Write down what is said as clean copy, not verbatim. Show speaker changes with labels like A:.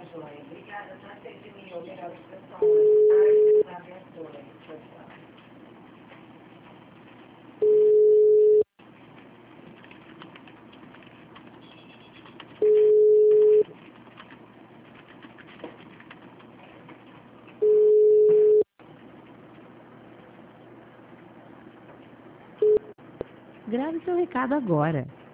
A: joia. Obrigada, tá? Você de mim, melhores pessoas. Ai, Deus abençoe. Tchau, tchau.
B: Grave seu recado agora.